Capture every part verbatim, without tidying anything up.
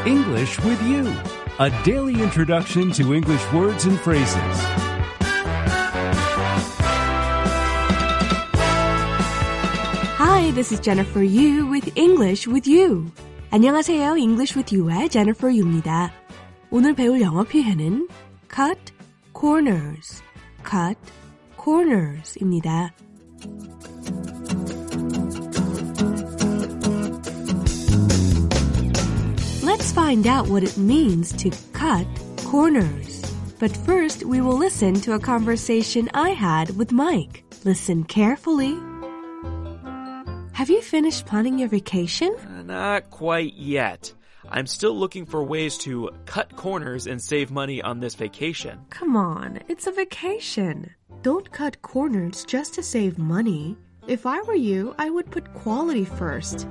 English with You, a daily introduction to English words and phrases. Hi, this is Jennifer Yu with English with You. 안녕하세요. English with You의 Jennifer Yu입니다. 오늘 배울 영어 표현은 cut corners, cut corners입니다. Let's find out what it means to cut corners. But first, we will listen to a conversation I had with Mike. Listen carefully. Have you finished planning your vacation? Uh, not quite yet. I'm still looking for ways to cut corners and save money on this vacation. Come on, it's a vacation. Don't cut corners just to save money. If I were you, I would put quality first.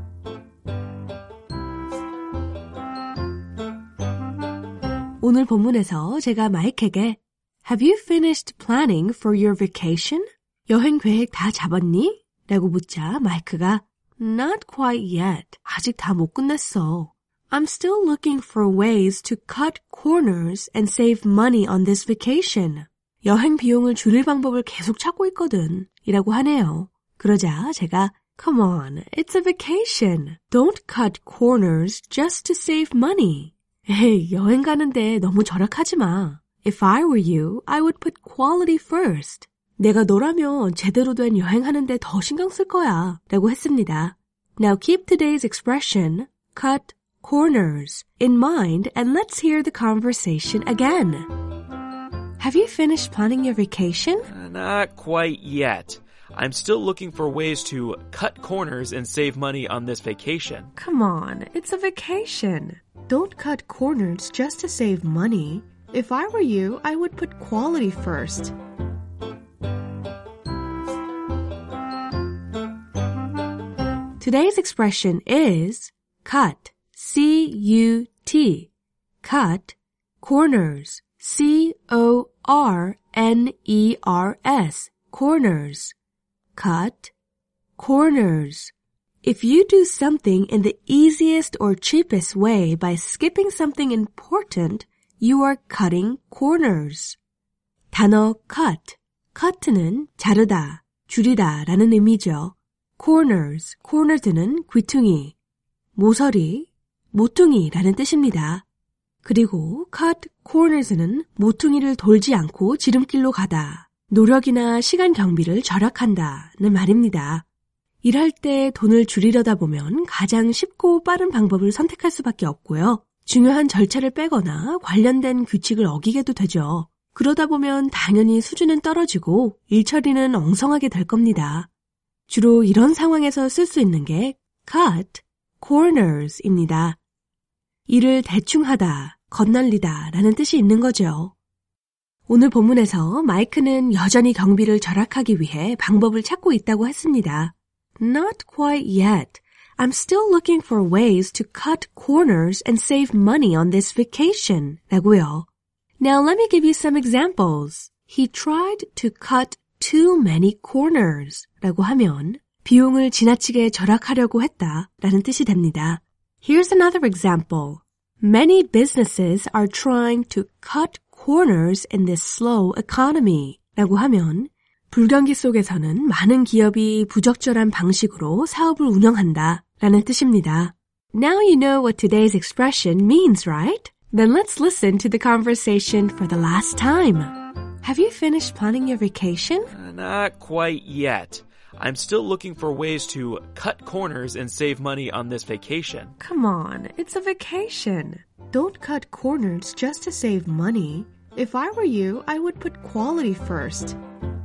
오늘 본문에서 제가 마이크에게 Have you finished planning for your vacation? 여행 계획 다 잡았니? 라고 묻자 마이크가 Not quite yet. 아직 다 못 끝냈어. I'm still looking for ways to cut corners and save money on this vacation. 여행 비용을 줄일 방법을 계속 찾고 있거든. 이라고 하네요. 그러자 제가 Come on, it's a vacation. Don't cut corners just to save money. 에이, 여행 가는데 너무 절약하지 마. If I were you, I would put quality first. 내가 너라면 제대로 된 여행하는데 더 신경 쓸 거야. 라고 했습니다. Now keep today's expression, cut corners, in mind and let's hear the conversation again. Have you finished planning your vacation? Uh, not quite yet. I'm still looking for ways to cut corners and save money on this vacation. Come on, it's a vacation. Don't cut corners just to save money. If I were you, I would put quality first. Today's expression is cut, C U T, cut, corners, C O R N E R S, corners, cut, corners. If you do something in the easiest or cheapest way by skipping something important, you are cutting corners. 단어 cut, cut는 자르다, 줄이다 라는 의미죠. corners, corners는 귀퉁이, 모서리, 모퉁이라는 뜻입니다. 그리고 cut corners는 모퉁이를 돌지 않고 지름길로 가다, 노력이나 시간 경비를 절약한다는 말입니다. 일할 때 돈을 줄이려다 보면 가장 쉽고 빠른 방법을 선택할 수밖에 없고요. 중요한 절차를 빼거나 관련된 규칙을 어기게도 되죠. 그러다 보면 당연히 수준은 떨어지고 일 처리는 엉성하게 될 겁니다. 주로 이런 상황에서 쓸 수 있는 게 cut corners입니다. 일을 대충 하다, 겁날리다 라는 뜻이 있는 거죠. 오늘 본문에서 마이크는 여전히 경비를 절약하기 위해 방법을 찾고 있다고 했습니다. Not quite yet. I'm still looking for ways to cut corners and save money on this vacation. 라고요. Now let me give you some examples. He tried to cut too many corners. 라고 하면 비용을 지나치게 절약하려고 했다 라는 뜻이 됩니다. Here's another example. Many businesses are trying to cut corners in this slow economy. 라고 하면 불경기 속에서는 많은 기업이 부적절한 방식으로 사업을 운영한다 라는 뜻입니다. Now you know what today's expression means, right? Then let's listen to the conversation for the last time. Have you finished planning your vacation? Uh, not quite yet. I'm still looking for ways to cut corners and save money on this vacation. Come on, it's a vacation. Don't cut corners just to save money. If I were you, I would put quality first.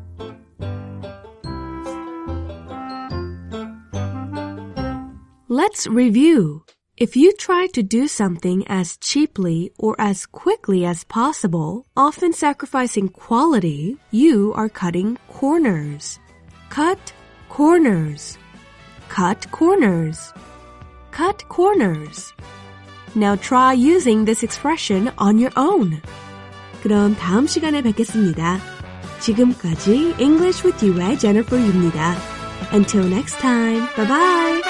Let's review. If you try to do something as cheaply or as quickly as possible, often sacrificing quality, you are cutting corners. Cut corners. Cut corners. Cut corners. Now try using this expression on your own. 그럼 다음 시간에 뵙겠습니다. 지금까지 English with You의 Jennifer Yu입니다. Until next time, bye bye!